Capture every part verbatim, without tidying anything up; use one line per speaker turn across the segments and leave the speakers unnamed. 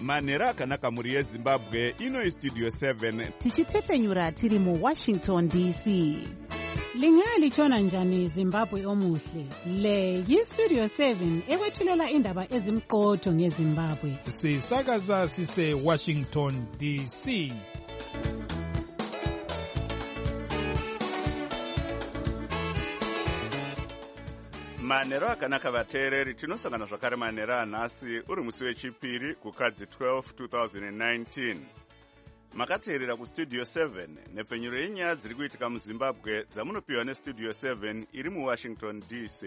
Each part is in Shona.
manhero akanaka mhuri yezimbabwe. Ino istudio seven
tichitepenyura tiri muwashington D C.
Lingalitshona njani Zimbabwe omuhle? Le yistudio seven ekwethulela indaba ezimqotho ngeZimbabwe.
Sisakaza sise Washington D C.
manhero akanaka vateereri, tinosangana zvakare manhero anhasi uri musi wechipiri kukadzi twelve twenty nineteen. Makateerera kustudio seven nepfenyuro yenyaya dziri kuitika muzimbabwe dzamunopiwa nestudio seven iri muwashington D C.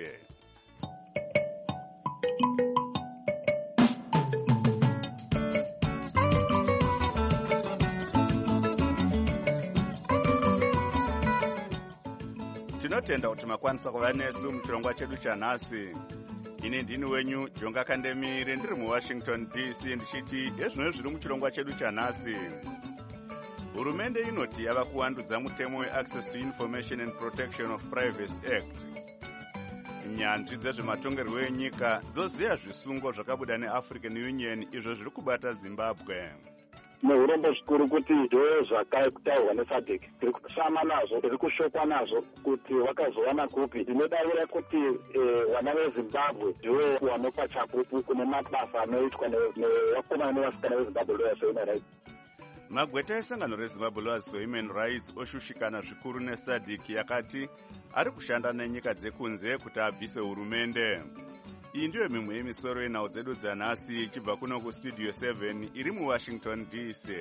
Tinotenda kuti makwanisa kuva nesu muchirongwa chedu chanhasi. Ini ndini wenyu Jonga Kandemire ndiri muwashington D C ndichiti ezvino zviri muchirongwa chedu chanhasi. Hurumende inoti yava kuwandudza mutemo weAccess to Information and Protection of Privacy Act. Nyanzvi dzezvematongerwo enyika dzoziya zvisungo zvakabuda neAfrican Union izvo zviri kubata Zimbabwe.
Neurombo zvikuru kuti ndo zvakataurwa neSADC tiri kushama nazvo, tiri kushokwa nazvo kuti wakazowana kupi. Ndinodaira kuti vana veZimbabwe ndiwo vanopa chapupu kune mabasa anoitwa nevakomana nevasikana veZimbabwe Lawyers for Human Rights.
Magweta esangano reZimbabwe Lawyers for Human Rights oshushikana zvikuru neSADC yakati ari kushanda nenyika dzekunze kuti abvise hurumende. Iyi ndiyo mimwe yemisoro yenhau dzedu dzanhasi ichibva kuno kustudio seven iri muwashington D C.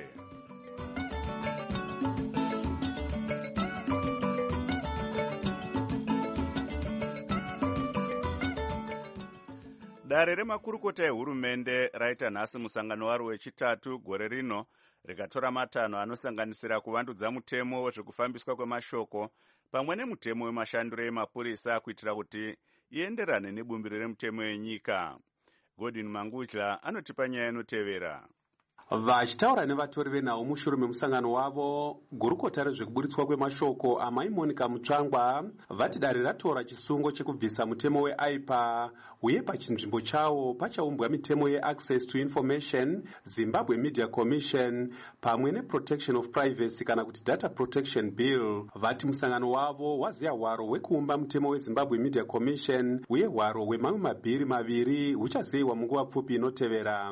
Dare remakurukota ehurumende raita nhasi musangano waro wechitatu gore rino rikatora matanho anosanganisira kuvandudza mutemo wezvekufambiswa kwemashoko pamwe nemutemo wemashandiro emapurisa kuitira kuti ienderane nebumbiro remutemo yenyika. Godwin Mangudla anotipa nyaya inotevera.
Vachitaura nevatori venhau mushure memusangano wavo, gurukota rezvekuburitswa kwemashoko amai Monica Mutsvangwa vati dare ratora chisungo chekubvisa mutemo weAIPA uye pachinzvimbo chawo pachaumbwa mitemo yeAccess to Information, Zimbabwe Media Commission pamwe neProtection of Privacy kana kuti Data Protection Bill. Vati musangano wavo waziya hwaro hwekuumba mutemo weZimbabwe Media Commission uye hwaro hwemamwe mabhiri maviri huchaziviwa munguva pfupi inotevera.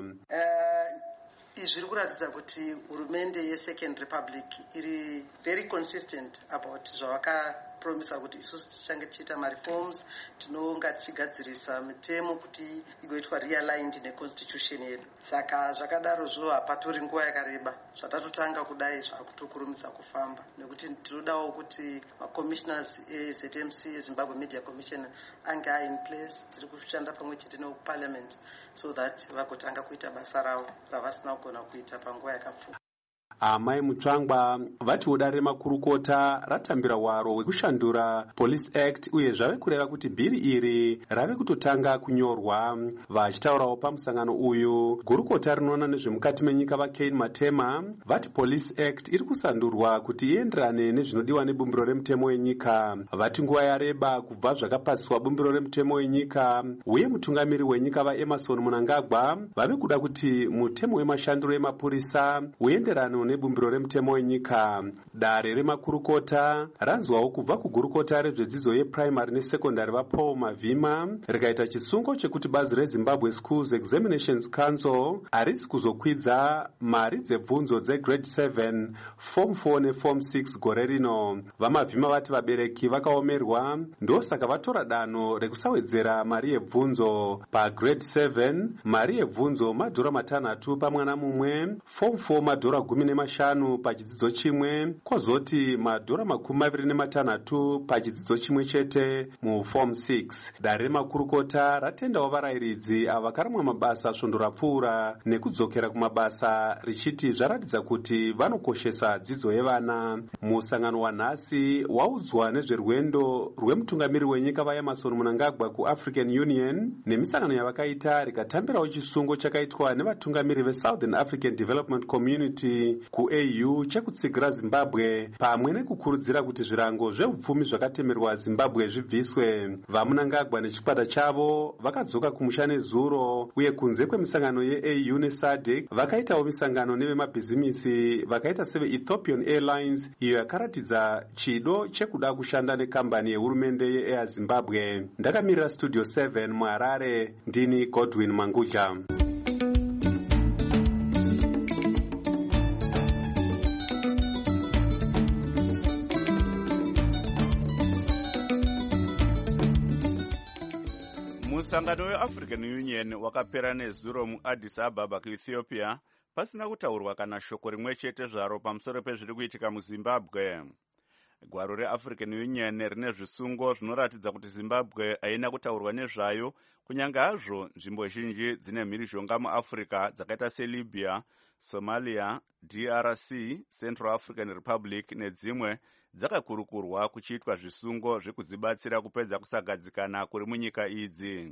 Izvi zviri kuratidza kuti hurumende yeSecond Republic iri very consistent about zvavakapromisa kuti isusu tichange tichiita mareforms, tinonga tichigadzirisa mitemo kuti igoitwa realigned neconstitution yedu. Saka zvakadaro zvo hapatori nguva yakareba zvatatotanga kudai zvakutokurumisa kufamba, nekuti tinodawo kuti macommissioners eZ M C eZimbabwe Media Commission ange are in place. Tiri kushanda pamwe chete neparliament so that vagotanga kuita basa ravo ravasina kugona kuita panguva yakapfuura.
Amai Mutsvangwa vati udare makurukota ratambira hwaro hwekushandura Police Act uye zvave kureva kuti bhiri iri rave kutotanga kunyorwa. Vachitaurawo pamusangano uyu, gurukota rinoona nezvemukati menyika vaKane Matema vati Police Act iri kusandurwa kuti ienderane nezvinodiwa nebumbiro remutemo wenyika. Vati nguva yareba kubva zvakapasiswa bumbiro remutemo wenyika uye mutungamiri wenyika vaEmerson Mnangagwa vave kuda kuti mutemo wemashandiro emapurisa uenderane nebumbiro remutemo wenyika. Dare remakurukota ranzwawo kubva kugurukota rezvedzidzo yeprimary nesekondari vaPaul Mavhima rikaita chisungo chekuti bazi reZimbabwe Schools Examinations Council harisi kuzokwidza mari dzebvunzo dzegrade seven, form four neform six gore rino. VaMavhima vati vabereki vakaomerwa ndosaka vatora danho rekusawedzera mari yebvunzo. Pagrade seven mari yebvunzo madhora matanhatu pamwana mumwe, form four madhora gumi nemashanu pachidzidzo chimwe, kwozoti madhora makumi maviri nematanhatu pachidzidzo chimwe chete muform six. Dare remakurukota ratendawo varayiridzi ava vakaramwa mabasa svondo rapfuura nekudzokera kumabasa richiti zvaratidza kuti vanokoshesa dzidzo yevana. Musangano wanhasi waudzwa nezverwendo rwemutungamiri wenyika vaEmerson Mnangagwa kuAfrican Union nemisangano yavakaita rikatambirawo chisungo chakaitwa nevatungamiri veSouthern African Development Community ku-A U chekutsigira Zimbabwe pamwe nekukurudzira kuti zvirango zveupfumi zvakatemerwa Zimbabwe zvibviswe. Vamunangagwa nechikwata chavo vakadzoka kumusha nezuro, uye kunze kwemisangano ye-A U ne-SADC vakaitawo misangano nevemabhizimisi vakaita seve-Ethiopian Airlines, iyo yakaratidza chido chekuda kushanda nekambani yehurumende ye-Air Zimbabwe. Ndakamirira Studio seven muHarare, ndini Godwin Mangudla.
Musangano weAfrican Union wakapera nezuro muAddis Ababa kuEthiopia pasina kutaurwa kana shoko rimwe chete zvaro pamusoro pezviri kuitika muZimbabwe. Gwaro reAfrican Union rine zvisungo zvinoratidza kuti Zimbabwe haina kutaurwa nezvayo, kunyange hazvo nzvimbo zhinji dzine mhirizhonga muAfrica dzakaita seLibya, Somalia, D R C, Central African Republic nedzimwe dzakakurukurwa kuchiitwa zvisungo zvekudzibatsira kupedza kusagadzikana kuri munyika idzi.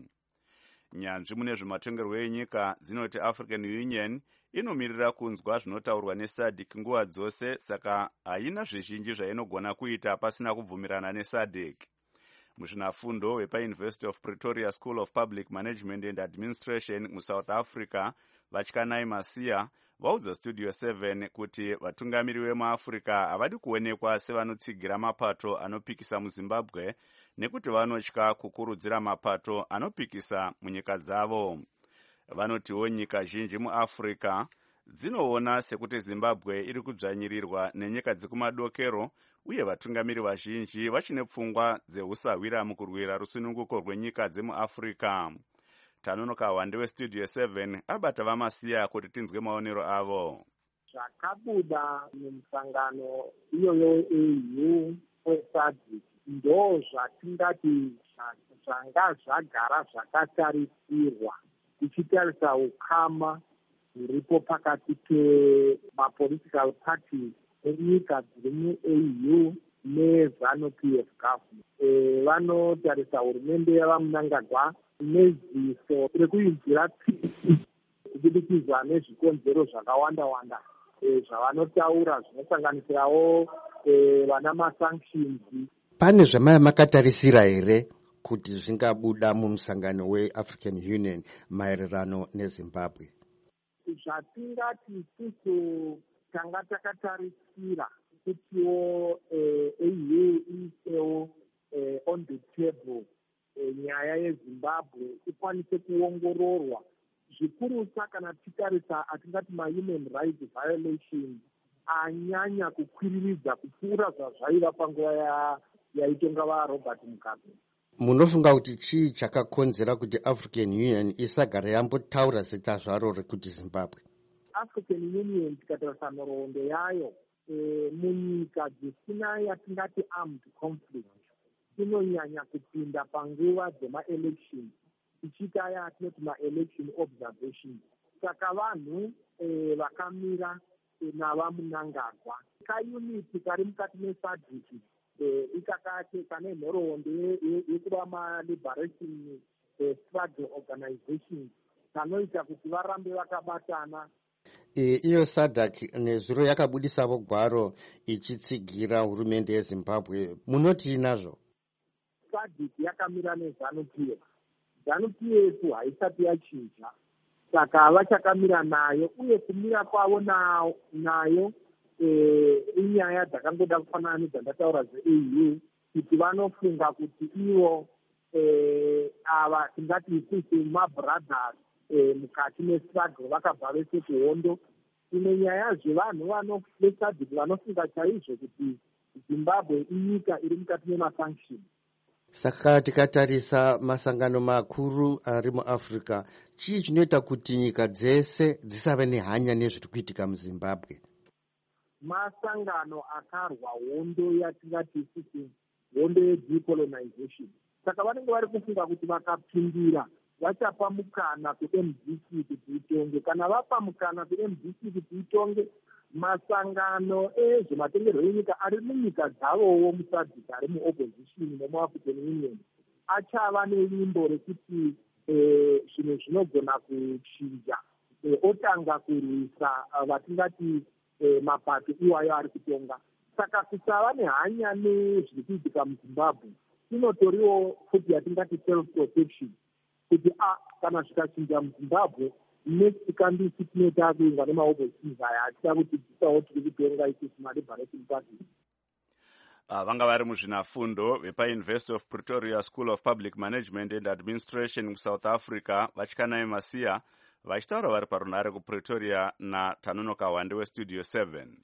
Nyanzvi mune zvematongerwo enyika dzinoti African Union inomirira kunzwa zvinotaurwa neSADC nguva dzose, saka haina zvizhinji zvainogona kuita pasina kubvumirana neSADC. Muzvinafundo wepaUniversity of Pretoria School of Public Management and Administration muSouth Africa, Vatyanai Masiya vaudza Studio seven kuti vatungamiri vemuAfrica havadi kuonekwa sevanotsigira mapato anopikisa muZimbabwe nekuti vanotya kukurudzira mapato anopikisa munyika dzavo. Vanotiwo nyika zhinji muAfrica dzinoona sekuti Zimbabwe iri kudzvanyirirwa nenyika dzekumadokero, uye vatungamiri vazhinji vachine pfungwa dzeusawira mukurwira rusununguko rwenyika dzemuAfrica. Tanonoka Wande weStudio seven abata vaMasiya kuti tinzwe maonero avo.
Zvakabuda mumusangano iyoyo E U weSADC ndo zvatingati zvanga zvagara zvakatarisirwa, tichitarisa ukama huripo pakati pemapolitical parties enyika dziri mu-A U neZANU-P F government. E, vanotarisa hurumende yavamunangagwa neziso rekuinzira tsitsi kubudikidza nezvikonzero zvakawanda-wanda e, zvavanotaura zvinosanganisirawo e, vana masanctions.
Pane zvamaya makatarisira here kuti zvingabuda mumusangano weAfrican Union maererano neZimbabwe?
Zvatingati isusu tanga takatarisira kutiwo e, A U isewo e, on the table e, nyaya yeZimbabwe ikwanise kuongororwa zvikurusa kana titarisa atingati ma-human rights violations anyanya kukwiriridza kupfuura zvazvaiva panguva ya yaitonga vaRobert Mugabe.
Munofunga kuti chii chakakonzera kuti African Union isagara yambotaura zita zvaro rekuti Zimbabwe?
African Union tikatarisa nhoroondo yayo e, munyika dzisina yatingati armed conflict inonyanya kupinda panguva dzema-election ichiita yatinoti ma-election observation. Saka vanhu e, vakamira e, navamunangagwa kauniti kari mukati meSADC e, ikakake kane nhoroondo yekuva ma-liberation e, struggle organization kanoita kuti varambe vakabatana.
E, iyo SADC nezuro yakabudisavo gwaro ichitsigira hurumende yeZimbabwe. Munoti nazvo?
SADC yakamira neZANU-P F. ZANU-P F haisati yachinja, saka vachakamira nayo, uye kumira kwavo na, nayo e, inyaya dzakangoda kufanana nedzandataura ze-A U kuti vanofunga kuti ivo e, ava tingati isusu mabrothers e, mukati mestruggle vakabva vese kuhondo. Ine nyaya zvevanhu veSADC vanofunga chaizvo kuti Zimbabwe inyika iri mukati memasanction.
Saka tikatarisa masangano makuru ari muAfrica, chii chinoita kuti nyika dzese dzisave nehanya nezviri kuitika muZimbabwe?
Masangano akarwa hondo yatingati isusu hondo yedecolonization. Saka vanenge vari kufunga kuti vakapindira vachapa mukana kuM D C kuti itonge. Kana vapa mukana kuM D C kuti itonge, masangano ezvematongerwo enyika ari munyika dzavowo muSADC ari muopposition nemuAfrican Union achava nelimbo rekuti zvinhu zvinogona kuchinja, otanga kurwisa vatingati eh, mapato iwayo ari kutonga. Saka kusava nehanya nezviri kuitika muZimbabwe inotoriwo futi yatingati self protection kuti a kana zvikachinja muZimbabwe next kandisi tinoita kuingwa nemaoppositions aya atida kuti dzisawo tiri kutonga isusu maLiberation Party.
Uh, vanga vari muzvinafundo vepaUniversity of Pretoria School of Public Management and Administration muSouth Africa vachikanai Masiya vachitaura vari parunhare kuPretoria naTanonoka Wande weStudio seven.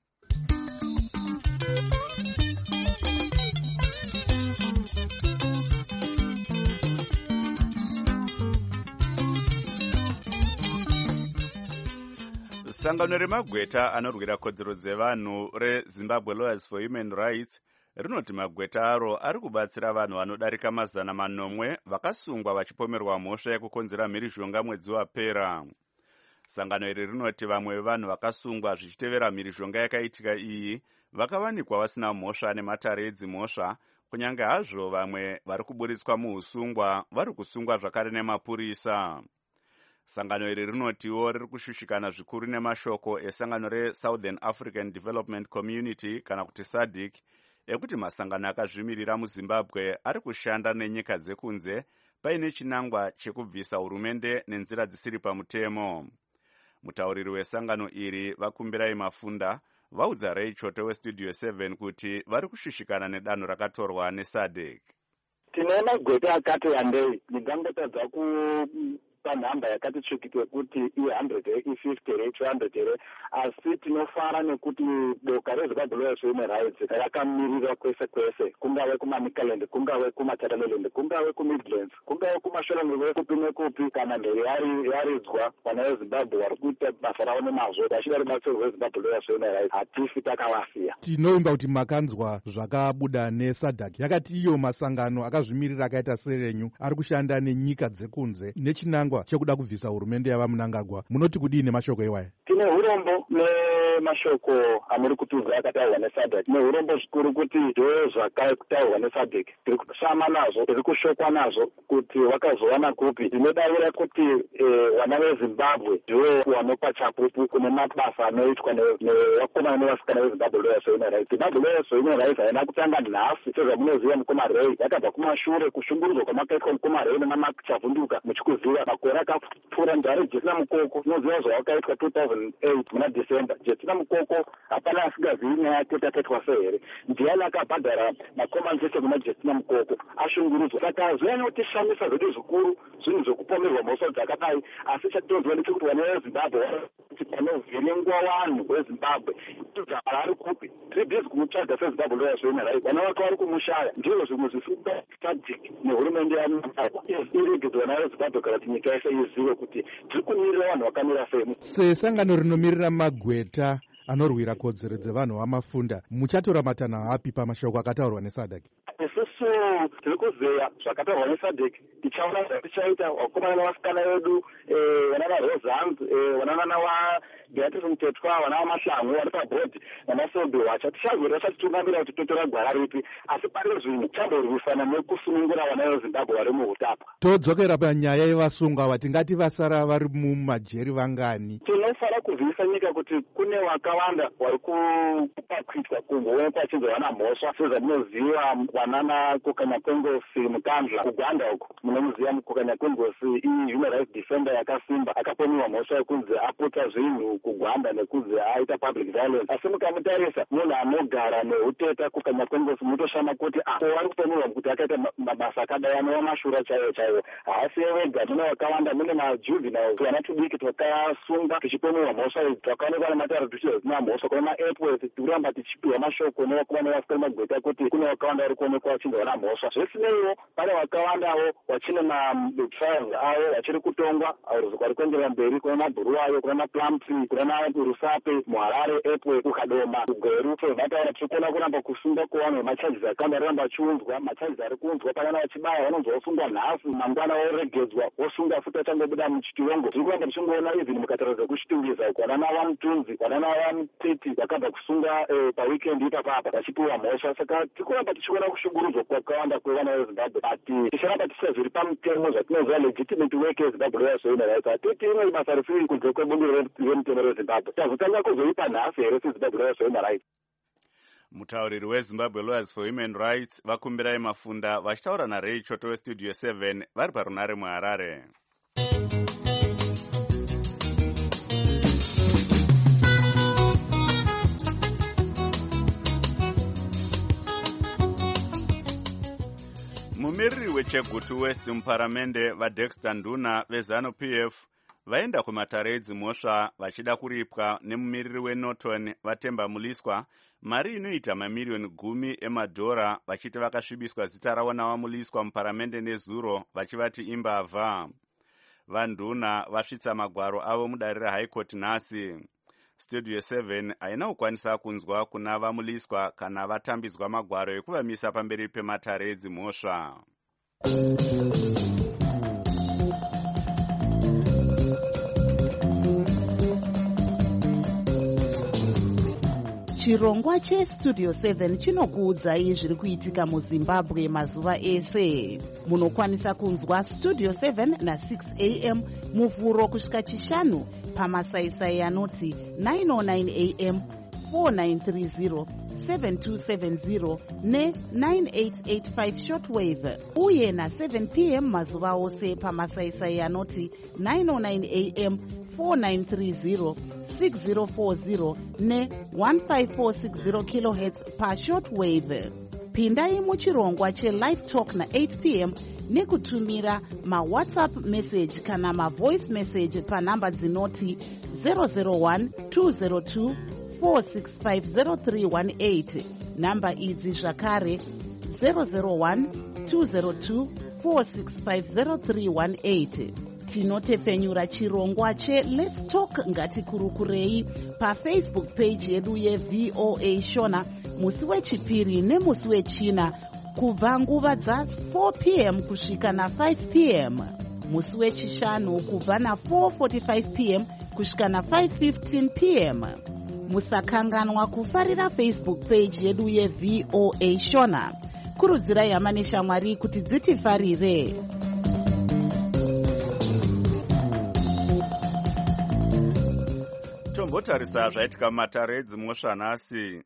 Sangano remagweta anorwira kodzero dzevanhu reZimbabwe Lawyers for Human Rights rinoti magweta aro ari kubatsira vanhu vanodarika mazana manomwe vakasungwa vachipomerwa mhosva yekukonzera mhirizhonga mwedzi wapera. Sangano iri rinoti vamwe vevanhu vakasungwa zvichitevera mhirizhonga yakaitika iyi vakawanikwa vasina mhosva nematare edzimhosva, kunyange hazvo vamwe vari kuburitswa muusungwa vari kusungwa zvakare nemapurisa. Sangano iri rinotiwo riri kushushikana zvikuru nemashoko esangano reSouthern African Development Community kana kuti SADC ekuti masangano akazvimirira muZimbabwe ari kushanda nenyika dzekunze paine chinangwa chekubvisa hurumende nenzira dzisiri pamutemo. Mutauriri wesangano iri Vakumbirai Mafunda vaudza Ray Chote weStudio seven kuti vari kushushikana nedanho rakatorwa neSADC.
Tine magweta akati wandei ndingangotadza ku panhamba yakati tsvikike kuti i-hundred i-fifty i-two hundred asi tinofara nekuti boka reZimbabwe Lawyers for Human Rights rakamirira kwese kwese, kungave kumaMicaland, kungave kumaTatameland, kungave kuMidlands, kungave kumashoranguve kupi nekupi, kana mberi yaridzwa vana veZimbabwe vari kuita basa ravo nemazvo vachida rubatsiro rweZimbabwe Lawyers for Human Rights hatifi takavasiya.
Tinoimba kuti makanzwa zvakabuda neSADC yakati iyo masangano akazvimirira akaita serenyu ari kushanda nenyika dzekunze nechinangwa chekuda kubvisa hurumende yava Mnangagwa. Munoti kudii nemashoko iwaya?
Tine urombo nemashoko amuri kutudza akataurwa neSADC. Tine urombo zvikuru kuti ndo zvakataurwa neSADC tiri kushama nazvo, tiri kushokwa nazvo kuti vakazowana kupi. Tinodavira kuti vana veZimbabwe ndivo vanopa chapupu kune mabasa anoitwa nevakomana nevasikana veZimbabwe Lawyers for Human Rights. Zimbabwe Lawyers for Human Rights haina kutanga nhasi sezvamunoziva mukoma Ray, yakabva kumashure kushungurudzwa kwamakaitwa mukoma Ray neMamark Chavunduka muchikuziva makore akapfuura ndare Jesina Mukoko. Tinoziva zvawakaitwa two thousand eight muna December. Jesina Mukoko hapana asingazivi nyaya yake takaitwa sehere. Ndiani akabhadhara makomani chete kuna Jesina Mukoko ashungurudzwa. Saka zvinotishamisa zvedu zvikuru zvinhu zvokupomerwa mhosva dzakadai, asi chatinoziva ndechekuti vana veZimbabwe panovhiringwa vanhu veZimbabwe vari kupi. Tiri bhizi kumutsvaga seZimbabwe Lawyers for Human Rights. Vana vake vari kumushaya. Ndizvo zvimwe zvisikuda SADC nehurumende yaMnangagwa irigidzi vana veZimbabwe kana kuti nyika yese izive kuti tiri kumirira vanhu vakamira sei.
Sesangano rinomirira magweta anorwira kodzero dzevanhu vamafunda, muchatora matanho api pamashoko akataurwa neSADC?
Isusu tiri kuzeya zvakataurwa neSADC, tichaona zvatichaita vakomana nevasikana vedu, vana vaRosans, vanavana vaBeatrice Mtetwa, vana vaMahlangu vari pabhodhi namaSobe wacha. Tichagorera chatitungamira kuti totora gwara ripi, asi pari zvino chamborwisana nekusunungura vana veZimbabwe vari muhutapwa.
Todzokera panyaya yevasungwa vatingati vasara vari mumajeri vangani?
Tinofara kuzivisa nyika kuti kune wakawanda vari kupakwitwa kungoonekwa vachinzi vana mhosva sezvamunoziva vanana Kokanyakwengosi Mukandla kuGwanda uko. Munomuziva Kokanyakwengosi i-human rights defender yakasimba, akapomiwa mhosva yekunzi aputsa zvinhu kuGwanda nekunzi aita public violence. Asi mukamutarisa munhu anogara neuteta Kokanyakwengosi mutoshama kuti ah vari kupomiwa kuti akaita mabasa akadai anova mashura chaiwo chaiwo. Haasi wega, mune wakawanda, mune majuveniles vana tudiki twakasunga tichipomiwa mhosva idzi, twakaonekwa nematare tuchiziva zina mhosva. Kuna maAirports tikuramba tichipiwa mashoko nevakomana nevasikana magweta kuti kune wakawanda vari kuonekwa vachinzi vana mhosva. Zvesineiwo pane wakawandawo vachine matrials avo vachiri kutongwa vari kuenderera mberi. Kuna maBuruwayo, kuna maPlumtree, kuna Rusape, muHarare Airport, kuKadoma, kuGweru. Vatara tiri kuona kuramba kusunga kwevanhu vemacharges akawanda aramba achiunzwa. Macharges ari kuunzwa panyana vachibaya vanonzi vosungwa nhasi, mangwana voregedzwa vosunga futi achangobuda muchitirongo. Tiri kuramba tichingoona even mukataura kuchitingiza uko vana vamutunzi vana vamuteti vakabva kusunga paweekend ipapapa vachipiwa mhosva. Saka tikuramba tichiona kushungurudzwa kwakawanda kwevana vezimbabwe ati ticharamba tisina zviri pamutemo zvatinoziva legitimate work yezimbabwe lawyers for human rights. Hatiti imwe basa risiri kunze kwebumbiro remutemo rezimbabwe. Tazotanga kuzoipa nhasi here sezimbabwe lawyers for human rights.
Mutauriri weZimbabwe Lawyers for Human Rights vakumbirai Mafunda vachitaura naRay Choto weStudio seven vari parunare muHarare. Mumiriri weChegutu West muparamende vaDexter Nduna veZanu-P F vaenda kumatare edzimhosva vachida kuripwa nemumiriri weNorton Vatemba Muliswa mari inoita mamiriyoni gumi emadhora vachiti vakasvibiswa zita ravo navamuliswa muparamende nezuro vachivati imbavha. VaNduna vasvitsa magwaro avo mudare reHigh Court nhasi. Studio seven haina kukwanisa kunzwa kuna vamuliswa kana vatambidzwa magwaro ekuvamisa pamberi pematare edzimhosva.
Chirongwa cheStudio seven chinokuudzai zviri kuitika muZimbabwe mazuva ese. Munokwanisa kunzwa Studio seven na six a m muvhuro kusvika chishanu pamasaisai anoti nine oh nine a m, four nine three zero, seven two seven zero ne nine eight eight five shortwave uye na seven p m mazuva ose pamasaisai anoti nine oh nine a m, four nine three zero, six zero four zero ne one five four six zero kilohertz pa shortwave. Pindai muchirongwa cheLive Talk na eight p m nekutumira mawhatsapp message kana mavoice message panhamba dzinoti zero zero one two zero two four six five zero three one eight. Namba idzi zvakare zero zero one two zero two four six five zero three one eight. Tinotefenyura chirongwa che Let's Talk Ngatikurukurei paFacebook page yedu yeV O A Shona musi wechipiri nemusi wechina kubva nguva dza four p m kusvika na five p m, musi wechishanu kubva na four forty-five p m kusvika na five fifteen p m. Musakanganwa kufarira Facebook page yedu yeV O A Shona. Kurudzirai hama neshamwari kuti dzitifarire.
Tombotarisa zvaitika mumatare edzimhosva nhasi.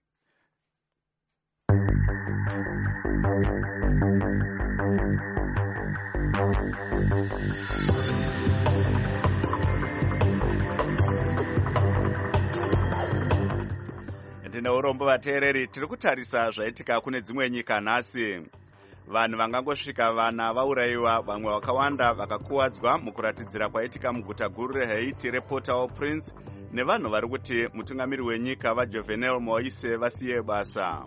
Ndine urombo vateereri, tiri kutarisa zvaitika kune dzimwe nyika nhasi. Vanhu vangangosvika vana vaurayiwa, vamwe vakawanda vakakuwadzwa mukuratidzira kwaitika muguta guru reHaiti rePort-au-Prince nevanhu vari kuti mutungamiri wenyika vaJovenel Moise vasiye basa.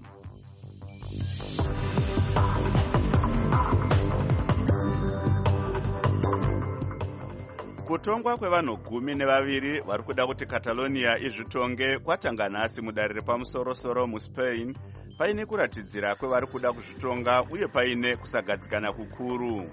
Kutongwa kwevanhu gumi nevaviri vari kuda kuti Catalonia izvitonge kwatanga nhasi mudare repamusoro-soro muSpain, paine kuratidzira kwevari kuda kuzvitonga uye paine kusagadzikana kukuru.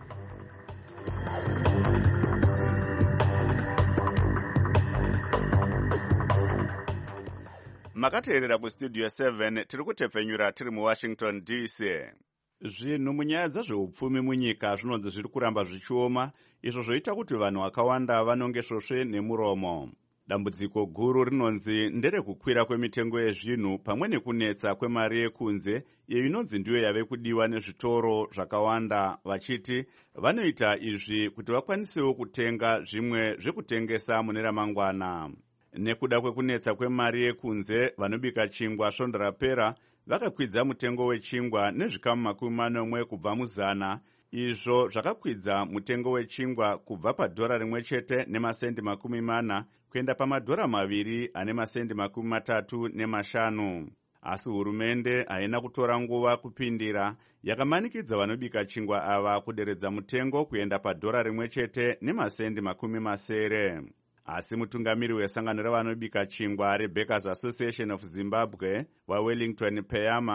Makateerera kuStudio seven, tiri kutepfenyura tiri muWashington D C. Zvinhu munyaya dzezveupfumi munyika zvinonzi zviri kuramba zvichioma, izvo zvoita kuti vanhu vakawanda vanonge svosve nemuromo. Dambudziko guru rinonzi nderekukwira kwemitengo yezvinhu pamwe nekunetsa kwemari yekunze, iyo inonzi ndiyo yave kudiwa nezvitoro zvakawanda, vachiti vanoita izvi kuti vakwanisewo kutenga zvimwe zvekutengesa mune ramangwana. Nekuda kwekunetsa kwemari yekunze, vanobika chingwa svondo rapera vakakwidza mutengo wechingwa nezvikamu makumi manomwe kubva muzana. Izvo zvakakwidza mutengo wechingwa kubva padhora rimwe chete nemasendi makumi mana kuenda pamadhora maviri ane masendi makumi matatu nemashanu. Asi hurumende haina kutora nguva kupindira, yakamanikidza vanobika chingwa ava kuderedza mutengo kuenda padhora rimwe chete nemasendi makumi masere. Asi mutungamiri wesangano revanobika chingwa reBakers Association of Zimbabwe waWellington Peyama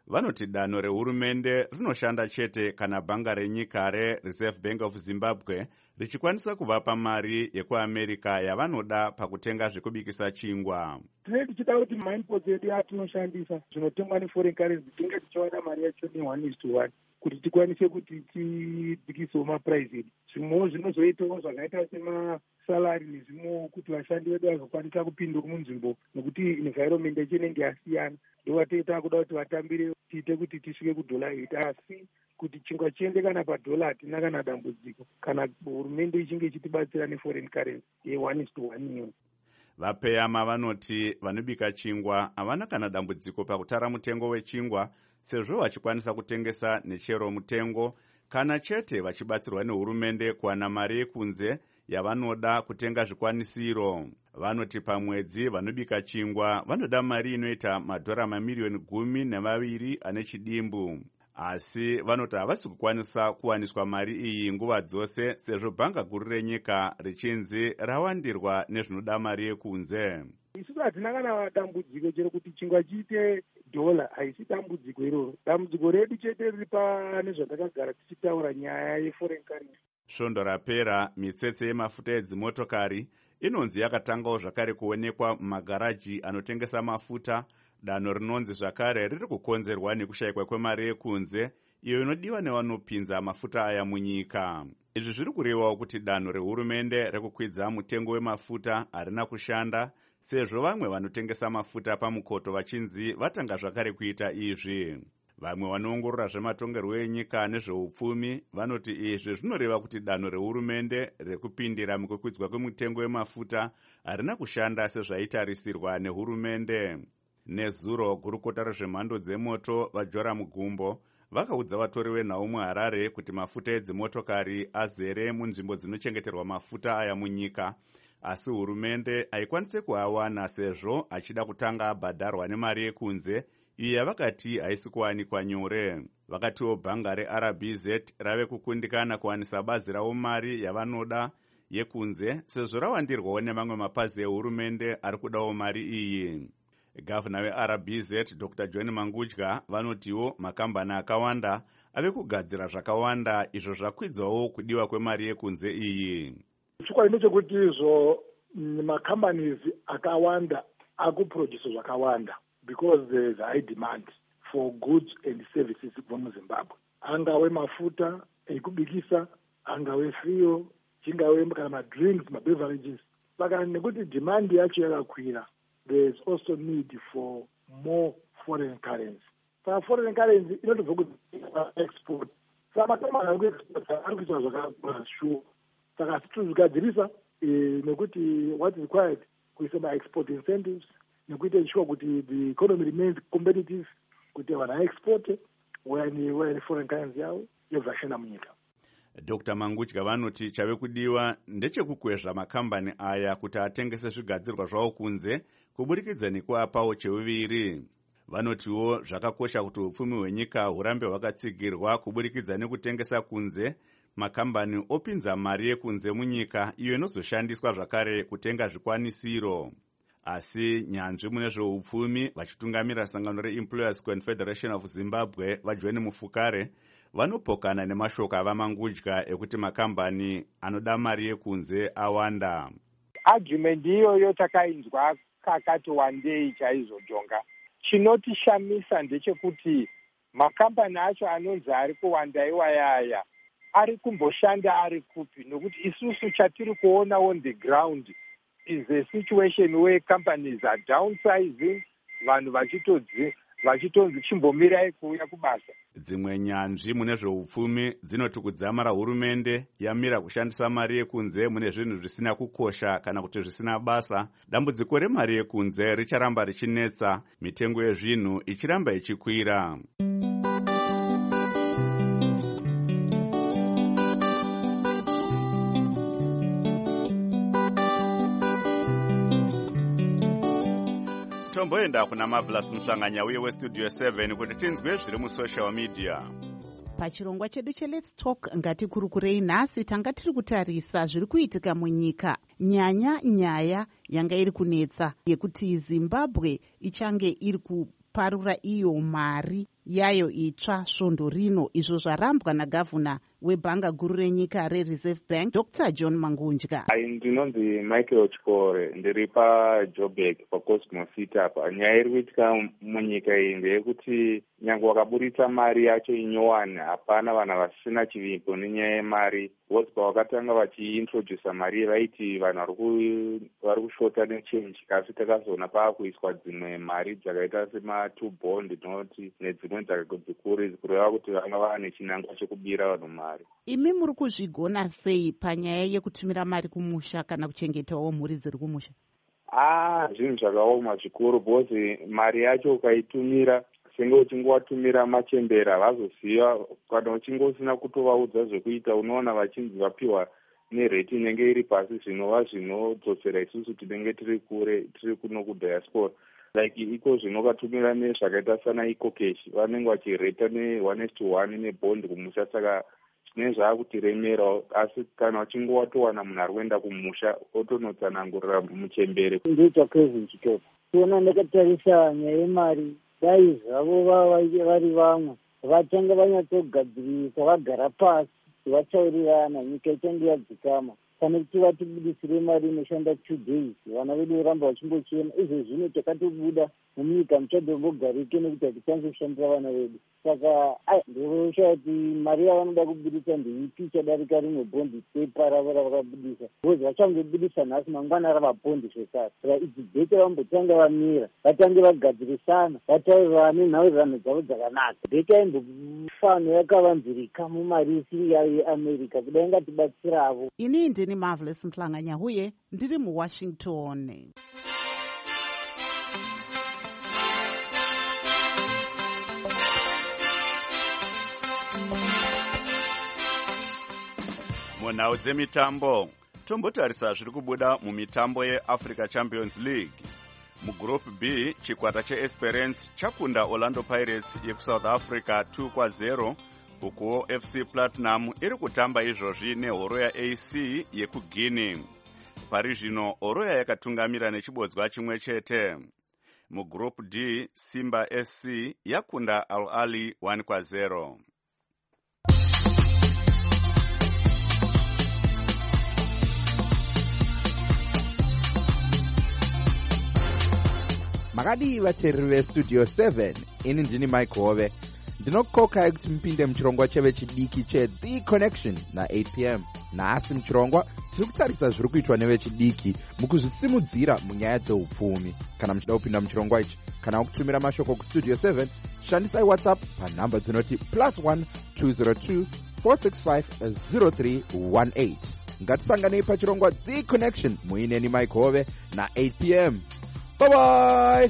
vanoti danho rehurumende rinoshanda chete kana bhanga renyika reReserve Bank of Zimbabwe richikwanisa kuvapa mari yekuamerica yavanoda pakutenga zvekubikisa chingwa.
Tinenge tichida kuti mainpots edu atinoshandisa zvinotengwa neforeign currency tinge tichiwana mari yacho ne1 is to one kuti tikwanise kuti tibikisewo mapuraizi edu. Zvimwewo zvinozoitawo zvakaita semasalari nezvimwewo kuti vashandi vedu vazokwanisa kupindura munzvimbo nekuti environment yacho inenge yasiyana. Ndovatoita kuda kuti vatambire tiite kuti tisvike kudhola eight, asi kuti chingwa chiende kana padhola hatina kana dambudziko kana hurumende ichinge ichitibatsira neforeign currency ye1 is to one iyo.
Vapeyama vanoti vanobika chingwa havana kana dambudziko pakutara mutengo wechingwa sezvo vachikwanisa kutengesa nechero mutengo kana chete vachibatsirwa nehurumende kuwana mari yekunze yavanoda kutenga zvikwanisiro. Vanoti pamwedzi vanobika chingwa vanoda mari inoita madhora mamiliyoni gumi nemaviri ane chidimbu, asi vanoti havasi kukwanisa kuwaniswa mari iyi nguva dzose sezvo bhanga guru renyika richinzi rawandirwa nezvinoda mari yekunze.
Isu hatina kana dambudziko chero kuti chingwa chiite dhola, haisi dambudziko iroro. Dambudziko redu chete riri pane zvatakagara tichitaura nyaya yeforeign currency.
Svondo rapera mitsetse yemafuta edzimotokari inonzi yakatangawo zvakare kuonekwa mumagaraji anotengesa mafuta. Danho rinonzi zvakare riri kukonzerwa nekushayikwa kwemari yekunze iyo inodiwa nevanopinza mafuta aya munyika. Izvi zviri kurevawo kuti danho rehurumende rekukwidza mutengo wemafuta harina kushanda sezvo vamwe vanotengesa mafuta pamukoto vachinzi vatanga zvakare kuita izvi. Vamwe vanoongorora zvematongerwo enyika nezveupfumi vanoti izvi zvinoreva kuti danho rehurumende rekupindira mukukwidzwa kwemutengo wemafuta harina kushanda sezvaitarisirwa nehurumende. Nezuro gurukota rezvemhando dzemoto vajora mugumbo vakaudza vatori venhau muHarare kuti mafuta edzimotokari azere munzvimbo dzinochengeterwa mafuta aya munyika, asi hurumende haikwanise kuawana sezvo achida kutanga abhadharwa nemari yekunze iyo yavakati haisi kuwanikwa nyore. Vakatiwo bhanga reR B Z rave kukundikana kuwanisa bazi ravo mari yavanoda yekunze sezvo rawandirwawo nemamwe mapazi ehurumende ari kudawo mari iyi. Gavana weR B Z Doctor John Mangudya vanotiwo makambani akawanda ave kugadzira zvakawanda izvo zvakwidzawo kudiwa kwemari yekunze iyi.
Chikwadi ndechekuti izvo macompanies akawanda akuproduce zvakawanda because there is high demand for goods and services from Zimbabwe. Angawe mafuta ekubikisa, angawe fuel, chingawe kana madrinks, mabeverages. Saka nekuti demand yacho yakakwira, there is also need for more foreign currency. Saka foreign currency inotobva kuti export. Saka makamani ekuexport arikuita zvakakura sure. Saka situzvigadzirisa nekuti what is required kuisa ma-export incentives nekuita ensure kuti the economy remains competitive kuti vanhu aexporte wayani foreign currency yavo yobvashanda munyika.
Doctor Mangudya vanoti chave kudiwa ndechekukwezva makambani aya kuti atengese zvigadzirwa zvavo kunze kuburikidza nekuapawo cheuviri. Vanotiwo zvakakosha kuti upfumi hwenyika hurambe hwakatsigirwa kuburikidza nekutengesa kunze makambani opinza mari yekunze munyika iyo inozoshandiswa zvakare kutenga zvikwanisiro. Asi nyanzvi mune zveupfumi vachitungamira sangano reEmployers Confederation of Zimbabwe vaJohn Mufukare vanopokana nemashoko avamangudya ekuti makambani anoda mari yekunze awanda.
Argument iyoyo takainzwa kakati wandei chaizvo jonga. Chinotishamisa ndechekuti makambani acho anonzi ari kuwanda iwayaya ari kumboshanda ari kupi, nokuti isusu chatiri kuona on the ground is a situation where companies are downsizing, vanhu vachitodzi vachitonzi chimbomirai kuuya kubasa.
Dzimwe nyanzvi mune zveupfumi dzinoti kudzamara hurumende yamira kushandisa mari yekunze mune zvinhu zvisina kukosha kana kuti zvisina basa, dambudziko remari yekunze richaramba richinetsa, mitengo yezvinhu ichiramba ichikwira. Tomboenda kuna Marvelous Mhlanganya uye westudio seven kuti tinzwe zviri musocial media.
Pachirongwa chedu cheLet's Talk ngatikurukurei nhasi tanga tiri kutarisa zviri kuitika munyika. Nyanya nyaya yanga iri kunetsa yekuti Zimbabwe ichange iri kuparura iyo mari yayo itsva svondo rino, izvo zvarambwa nagavhuna webhanga guru renyika rereserve bank Doctor John Mangunja.
Ndinonzi Michael Chikore, ndiri paJoburg paCosmo City apa. Nyaya iri kuitika munyika iyi ndeyekuti nyange wakaburitsa mari yacho inyowani, hapana vanhu vasina chivimbo nenyaya yemari. Vose pavakatanga vachiintrodusa mari vaiti vanhu vari kushota nechange, asi takazoona paakuiswa dzimwe mari dzakaita sema-two bond noti nedzimwe dzikuru kureva kuti vanga vane chinangwa chekubira vanhu mari.
Imi muri kuzvigona sei panyaya yekutumira mari kumusha kana kuchengetawo mhuri dziri kumusha?
Ah, zvinhu zvakaoma zvikuru, bhozi mari yacho ukaitumira senge uchingovatumira machembera vazoziva, kana uchinge usina kutovaudza zvekuita unoona vachinzi vapiwa nereti inenge iri pasi, zvinova zvinodzosera isusu tinenge tiri kure, tiri kuno kudiaspora. Like iko zvinokatumira nezvakaita sana iko cash, vanenge vachireta ne-one is to one nebond kumusha, saka zvine zvaakutiremera. Asi kana uchinge watowana munhu ari kuenda kumusha otonotsanangurira muchembere.
Ndinoita Kevin Chitoto. Tiona ndakatarisa nyaya yemari, dai zvavo vari vamwe vatanga vanyatsogadzirisa, vagara pasi vachaurirana, nyika ichange yadzikama. Pane kuti vatibudisire mari inoshanda two days, vana vedu voramba vachimbochema. Izvo zvino takatobuda munyika muchadhombogarike nekuti hatikwanisi kushandira vana vedu. Saka ndinoshaya kuti mari yavanoda kubudisa ndeipi ichadarika rimwe bhondi pepa ravo ravakabudisa. Bozi vachangobudisa nhasi, mangwana rava bhondi zvekare. Saka idzi bheke vambotanga vamira, vatange vagadzirisana, vataurirane nhaurirano dzavo dzakanaka. Bheke aimbofano yakavanzirika mumari isiri yayo yeAmerica, kudai ngatibatsiravo.
Ini ndini Marvelous Mhlanganya, huye ndiri muWashington.
Munhau dzemitambo, tombotarisa zviri kubuda mumitambo yeAfrica Champions League. Mugroup B, chikwata cheEsperance chakunda Orlando Pirates yekuSouth Africa two kwa zero, ukuwo F C Platinum iri kutamba izvozvi nehoroya A C yekuGuinea. Pari zvino horoya yakatungamira nechibodzwa chimwe chete. Mugroup D, Simba S C yakunda Al Ahly one kwa zero.
Makadi vateereri vestudio seven, ini ndini Mike Hove. Ndinokokai kuti mpinde muchirongwa cheve chidiki cheThe Connection na eight p m. Nhasi muchirongwa tiri kutarisa zviri kuitwa nevechidiki mukuzvisimudzira munyaya dzeupfumi. Kana muchida kupinda muchirongwa ichi kana kutumira mashoko kustudio seven, shandisai WhatsApp panhamba dzinoti plus one two zero two four six five zero three one eight. Ngatisanganei pachirongwa The Connection muineni Mike Hove na eight p m. Bye bye.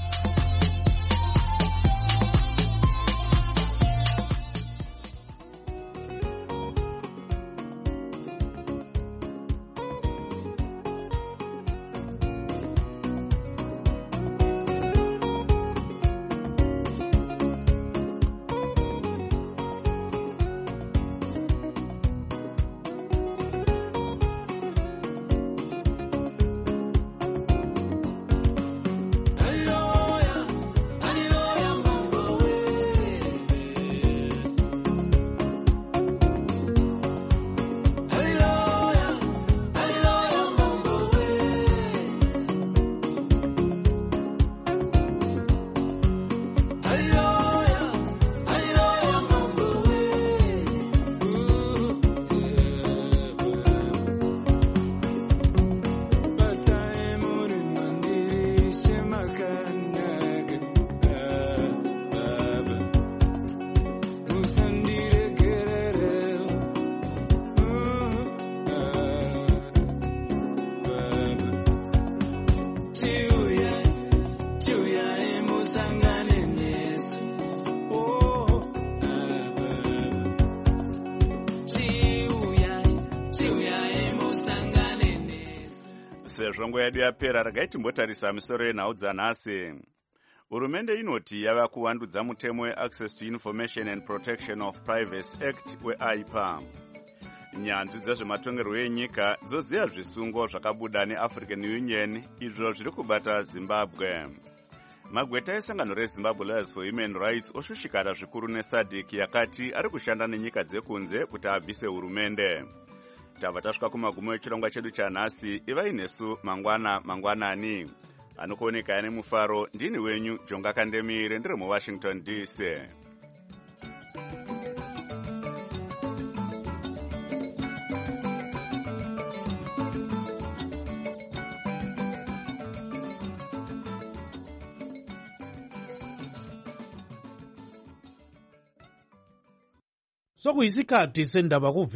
Sezvongo yedu yapera, regai timbotarisa misoro yenhau dzanhasi. Hurumende inoti yava kuvandudza mutemo weAccess to Information and Protection of Privacy Act weAI P A. Nyanzvi dzezvematongerwo enyika dzoziva zvisungo zvakabuda neAfrican Union izvo zviri kubata Zimbabwe. magweta esangano rezimbabwe lawyers for human rights oshushikara zvikuru nesadc yakati ari kushanda nenyika dzekunze kuti abvise hurumende. Tava tasvika kumagumo echirongwa chedu chanhasi. Ivai nesu mangwana mangwanani. Anokuoneka ane mufaro ndini wenyu Jonga Kandemire ndiri muWashington D C.
Sokuyisikhathi sendaba ku